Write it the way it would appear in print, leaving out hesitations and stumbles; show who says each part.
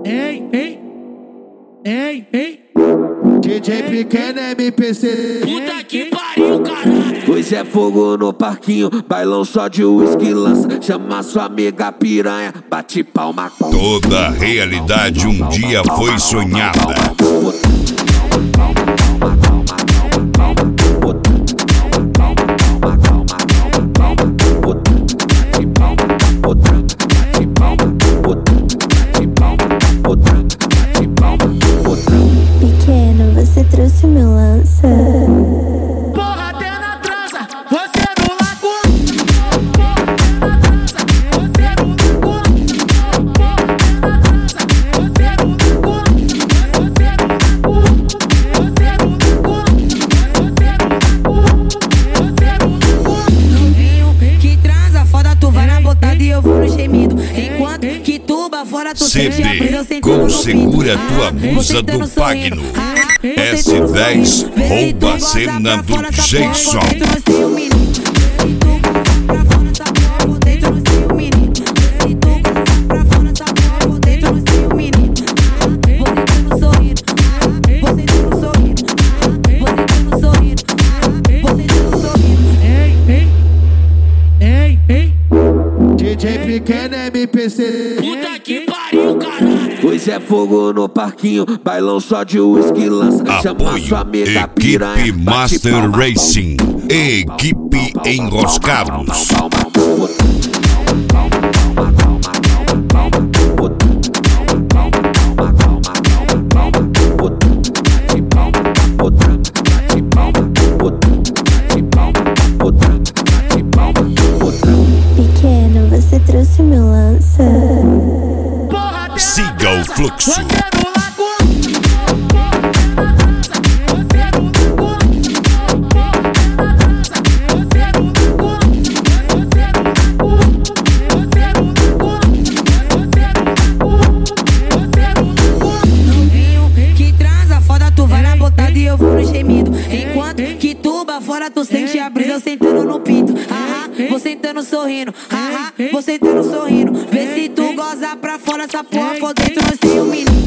Speaker 1: Ei, ei, ei, ei.
Speaker 2: DJ Pequeno MPC.
Speaker 1: Puta que pariu, caralho.
Speaker 3: Hoje é fogo no parquinho, bailão só de uísque lança. Chama sua amiga piranha, bate palma.
Speaker 4: Toda realidade um dia foi sonhada.
Speaker 5: Pequeno, você trouxe meu lança.
Speaker 1: Porra, até na trança, você no lago. Porra, até na trança, você no lago. Porra, até na trança, você no lago. Você no lago. Você no lago.
Speaker 6: Novinho que transa, foda, tu vai na botada e eu vou no gemido. Enquanto que tuba fora, tu sente a brisa, eu
Speaker 4: CD,
Speaker 6: sentando no
Speaker 4: Segura
Speaker 6: pinto.
Speaker 4: Tua Musa do Pagno. S10 rouba a cena do Jason.
Speaker 1: Ei, ei.
Speaker 2: DJ Pequeno MPC.
Speaker 1: Puta que pariu, caralho.
Speaker 3: Hoje é fogo no parquinho, bailão só de uísque lança. Chama sua
Speaker 4: Apoio
Speaker 3: amiga piranha,
Speaker 4: Equipe
Speaker 3: bate
Speaker 4: Master
Speaker 3: palma.
Speaker 4: Racing. Equipe Enroscados.
Speaker 5: Pequeno, você trouxe meu lança.
Speaker 1: Porra, até
Speaker 4: Siga
Speaker 1: na
Speaker 4: o
Speaker 1: trança,
Speaker 4: fluxo.
Speaker 1: você no lago. Porra, até na trança, você no lago. Porra, até na trança, você no lago. Você no lago. Você no lago. Você no lago. Você no lago.
Speaker 6: Novinho que transa, foda, tu vai na botada e eu vou no gemido. Enquanto que tuba fora, tu sente a brisa, eu sentando no pinto. Vou sentando sorrindo, vou sentando sorrindo. Vê se tu goza pra fora, essa porra for dentro, nós tem um menino.